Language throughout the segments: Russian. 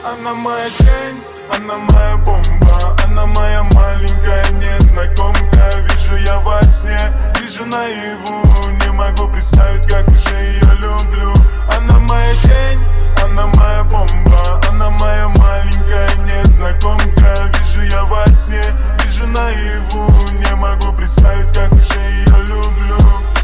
Она моя тень, она моя бомба, она моя маленькая незнакомка. Вижу я во сне, вижу наяву, не могу представить, как уже ее люблю. Она моя тень, она моя бомба, она моя маленькая незнакомка. Вижу я во сне, вижу наяву, не могу представить, как уже ее люблю.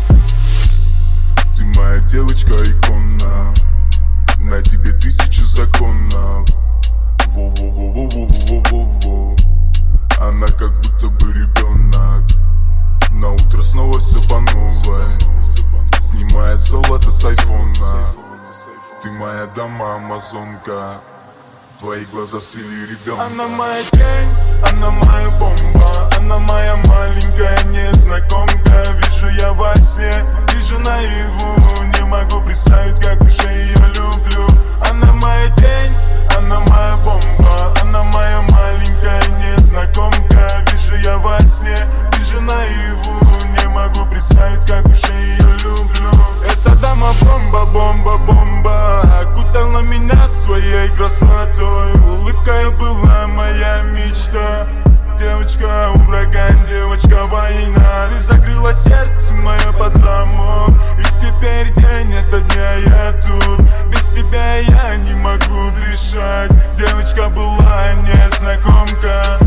Ты моя девочка-икона, на тебе 1000 законов. Во-во-во-во-во-во-во-во. Она как будто бы ребенок, на утро снова все по новой. Снимает золото с айфона. Ты моя дама-амазонка, твои глаза свели ребенка. Она моя тень, она моя бомба, она моя маленькая незнакомка. Вижу я во сне, вижу наяву, не могу представить, как уже ее люблю. Она моя тень, она моя бомба, она моя маленькая незнакомка. Вижу я во сне, вижу наяву, не могу представить, как уже ее люблю. Эта дама бомба, бомба, бомба, окутала меня своей красотой. Улыбкой была моя мечта. Девочка ураган, девочка война. Ты закрыла сердце мое под замок, и теперь день ото дня я тут. Без тебя я не могу дышать. Девочка была незнакомка.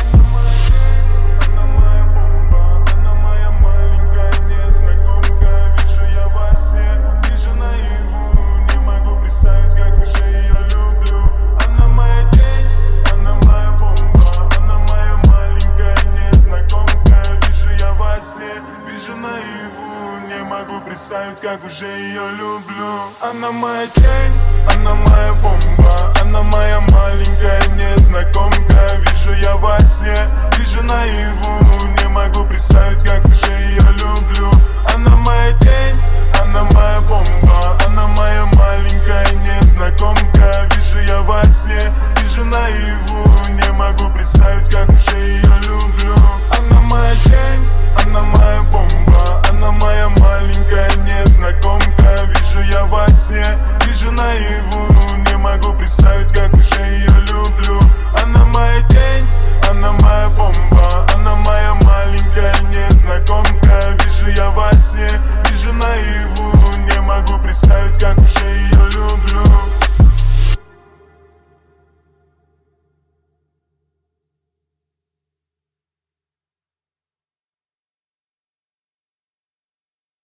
Представить, как уже ее люблю. Она моя тень, она моя бомба, она моя маленькая незнакомка. Вижу я во сне, вижу наяву, не могу представить, как уже ее люблю. Она моя тень, она моя бомба, она моя маленькая незнакомка. Вижу я во сне, вижу наяву, не могу представить, как уже ее